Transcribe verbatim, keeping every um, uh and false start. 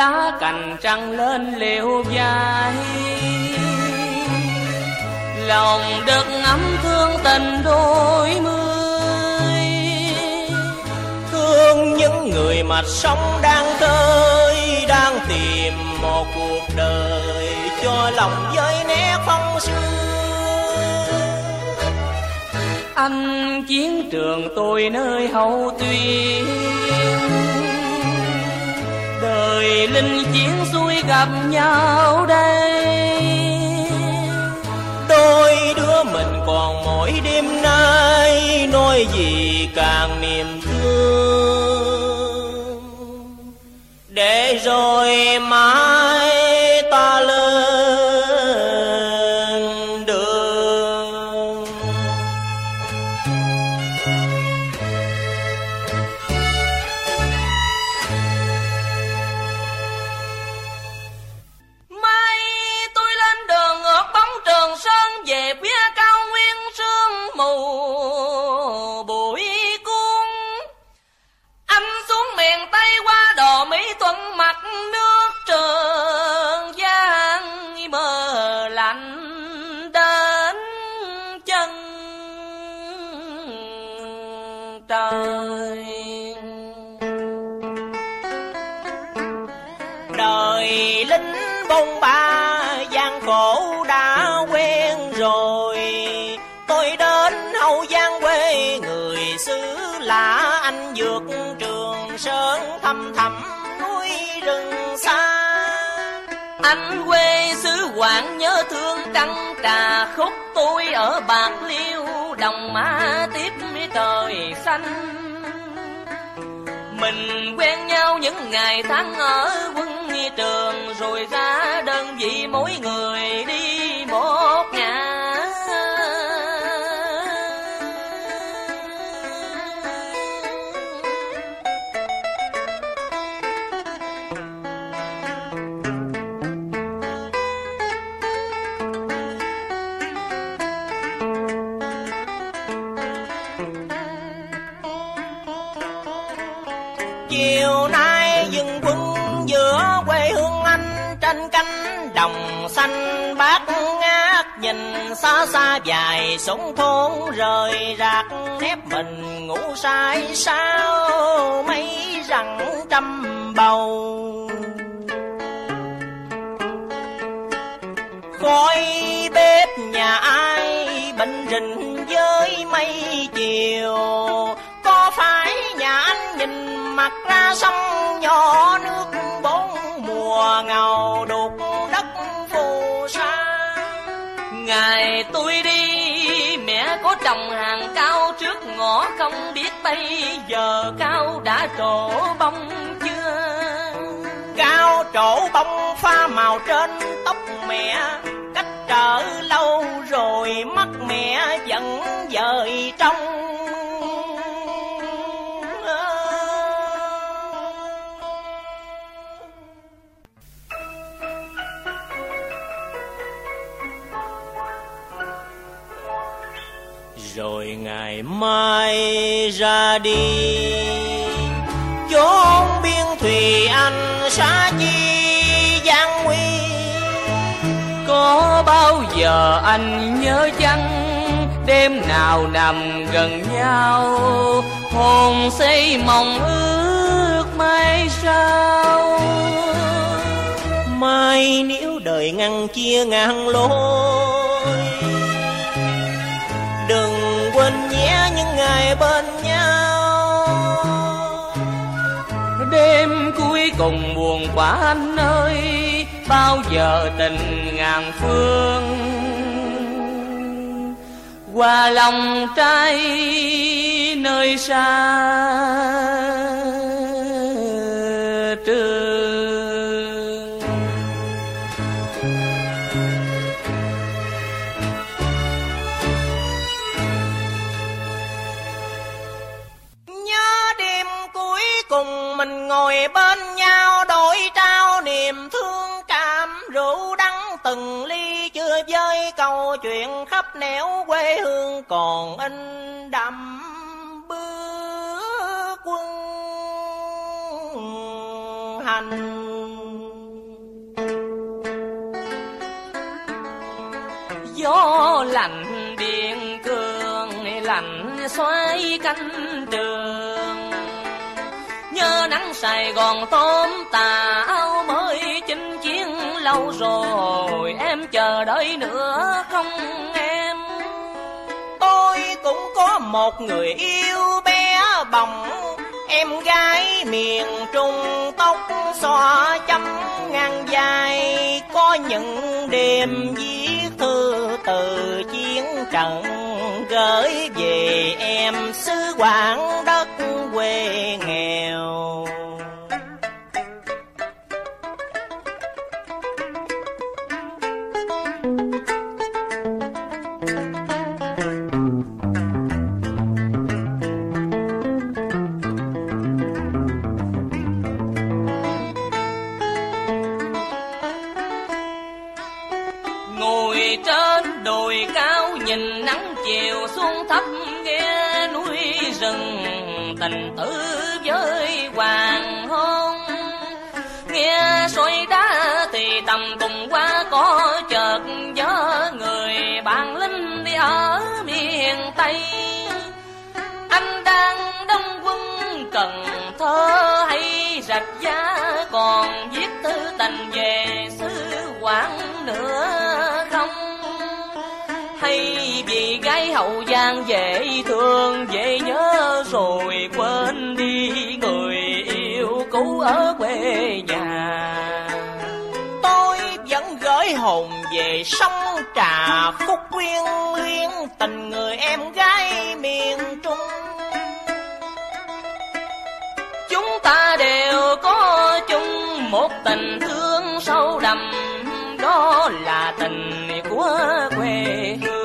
lá cành trăng lên liễu vai. Lòng đất ngắm thương tình đôi mươi, thương những người mà sống đang khơi, đang tìm một cuộc đời cho lòng với nét phong sương. Anh chiến trường tôi nơi hậu tuyến, đời linh chiến xuôi gặp nhau đây. Đôi đứa mình còn mỗi đêm nay, nói gì càng niềm thương, để rồi mai ta lên đường. Mai tôi lên đường ngược bóng Trường Sơn, về phía cao nguyên sương mù bụi cuốn. Anh xuống miền Tây qua đò Mỹ Thuận, mặt nước Trường Giang mờ lạnh đến chân trời. Đời lính bôn ba gian khổ đã quen rồi, tôi đến Hậu Giang quê người xứ lạ. Anh vượt Trường Sơn thăm thẳm núi rừng xa, Anh quê xứ Quảng nhớ thương trăng trà khúc. Tôi ở Bạc Liêu đồng ma tiếp trời xanh. Mình quen nhau những ngày tháng ở quân trường, rồi ra đơn vị mỗi người đi một ngả. Chiều nay dừng quân giữa quê hương anh, trên cánh đồng xanh bát ngát. Nhìn xa xa dài súng thôn rời rạc, nép mình ngủ say sao mấy rặng trăm bầu. Khói bếp nhà ai bệnh rình với mây chiều, có phải nhà anh nhìn mặt ra sông nhỏ nước bốn mùa ngầu đục đất phù sa. Ngày tôi đi mẹ có trồng hàng cao trước ngõ, không biết bây giờ cao đã trổ bông chưa. Cao trổ bông pha màu trên tóc mẹ, cách trở lâu rồi mắt mẹ vẫn dời trong. Rồi ngày mai ra đi chốn biên thùy anh xa chi gian nguy. Có bao giờ anh nhớ chăng, đêm nào nằm gần nhau, hồn xây mộng ước mai sau. Mai nếu đời ngăn chia ngàn lối, đừng quên nhé những ngày bên nhau. Đêm cuối cùng buồn quá anh ơi, bao giờ tình ngàn phương. Qua lòng trai nơi xa trường. Cùng mình ngồi bên nhau đổi trao niềm thương cảm, rượu đắng từng ly chưa vơi câu chuyện khắp nẻo quê hương còn in đậm bước quân hành. gió lạnh điện cường, lạnh xoay cánh trường. Nhớ nắng Sài Gòn tôm tà áo mới chinh chiến lâu rồi, em chờ đợi nữa không em? Tôi cũng có một người yêu bé bỏng, em gái miền Trung tóc xõa chấm ngang dài. Có những đêm viết thư từ chiến trận, gửi về em xứ Quảng đất quê nghèo. Ngồi trên đồi cao nhìn nắng chiều xuống thấp, nghe núi rừng tình tử với hoàng hôn. Nghe sỏi đá thì tầm cùng qua có chợt nhớ người bạn lính đi ở miền Tây. Anh đang đóng quân Cần Thơ hay Rạch Giá, còn viết thư tình về xứ Quảng nữa không? Hay vì gái Hậu Giang dễ thương, dễ nhớ rồi quên đi người yêu cũ ở quê nhà? Tôi vẫn gửi hồn về sông Trà Khúc quyến luyến tình người em gái miền Trung. Chúng ta đều có chung một tình thương sâu đậm, đó là tình của quê hương.